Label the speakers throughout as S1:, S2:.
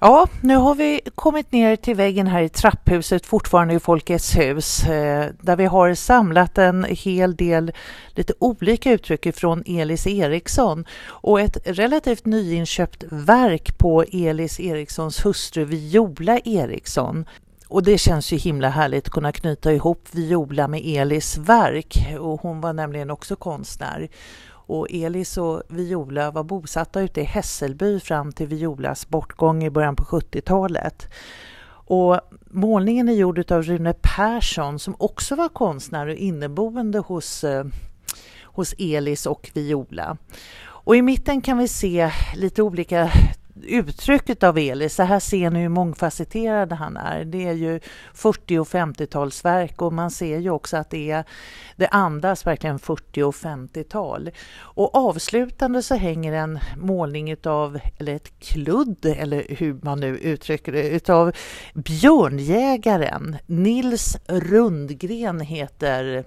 S1: Ja, nu har vi kommit ner till väggen här i trapphuset, fortfarande i Folkets hus, där vi har samlat en hel del lite olika uttryck från Elis Eriksson och ett relativt nyinköpt verk på Elis Erikssons hustru Viola Eriksson. Och det känns ju himla härligt att kunna knyta ihop Viola med Elis verk, och hon var nämligen också konstnär. Och Elis och Viola var bosatta ute i Hässelby fram till Violas bortgång i början på 70-talet. Och målningen är gjord av Rune Persson som också var konstnär och inneboende hos Elis och Viola. Och i mitten kan vi se lite olika uttrycket av Elis. Så här ser ni hur mångfacetterad han är. Det är ju 40- och 50-talsverk, och man ser ju också att det andas verkligen 40- och 50-tal. Och avslutande så hänger en målning eller ett kludd, eller hur man nu uttrycker det, utav björnjägaren. Nils Rundgren heter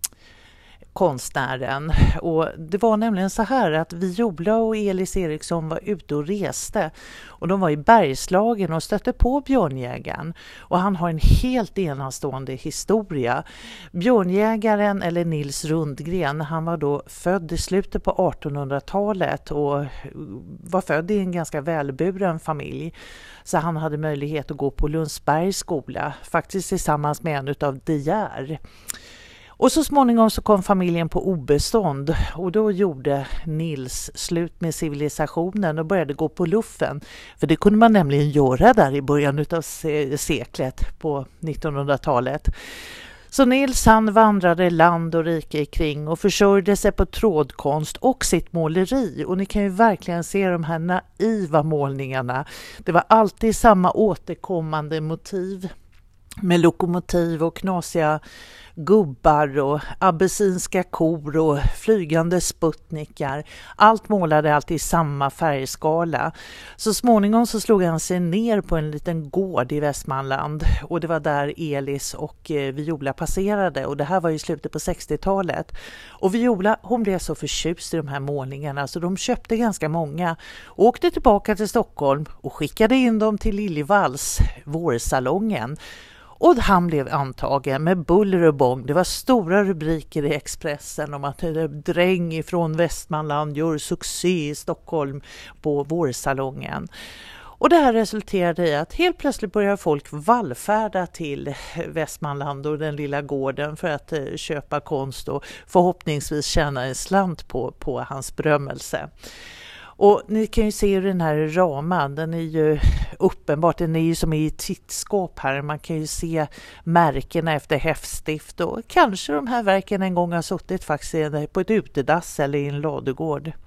S1: konstnären, och det var nämligen så här att Viola och Elis Eriksson var ute och reste, och de var i Bergslagen och stötte på björnjägaren, och han har en helt enastående historia. Björnjägaren, eller Nils Rundgren, han var då född i slutet på 1800-talet och var född i en ganska välburen familj, så han hade möjlighet att gå på Lundsbergs skola, faktiskt tillsammans med en utav De Geer. Och så småningom så kom familjen på obestånd, och då gjorde Nils slut med civilisationen och började gå på luffen. För det kunde man nämligen göra där i början av seklet på 1900-talet. Så Nils han vandrade land och rike kring och försörjde sig på trådkonst och sitt måleri. Och ni kan ju verkligen se de här naiva målningarna. Det var alltid samma återkommande motiv, med lokomotiv och knasiga gubbar och abessinska kor och flygande sputnikar. Allt målade alltid i samma färgskala. Så småningom så slog han sig ner på en liten gård i Västmanland, och det var där Elis och Viola passerade, och det här var i slutet på 60-talet. Och Viola, hon blev så förtjust i de här målningarna så de köpte ganska många, åkte tillbaka till Stockholm och skickade in dem till Liljevalchs, vårsalongen. Och han blev antagen med buller och bång. Det var stora rubriker i Expressen om att en dräng från Västmanland gör succé i Stockholm på vårsalongen. Och det här resulterade i att helt plötsligt börjar folk vallfärda till Västmanland och den lilla gården för att köpa konst och förhoppningsvis tjäna en slant på hans berömmelse. Och ni kan ju se hur den här ramen, den är ju uppenbart, den är ju som i tittskåp här. Man kan ju se märkena efter häftstift, och kanske de här verken en gång har suttit faktiskt på ett utedass eller i en ladugård.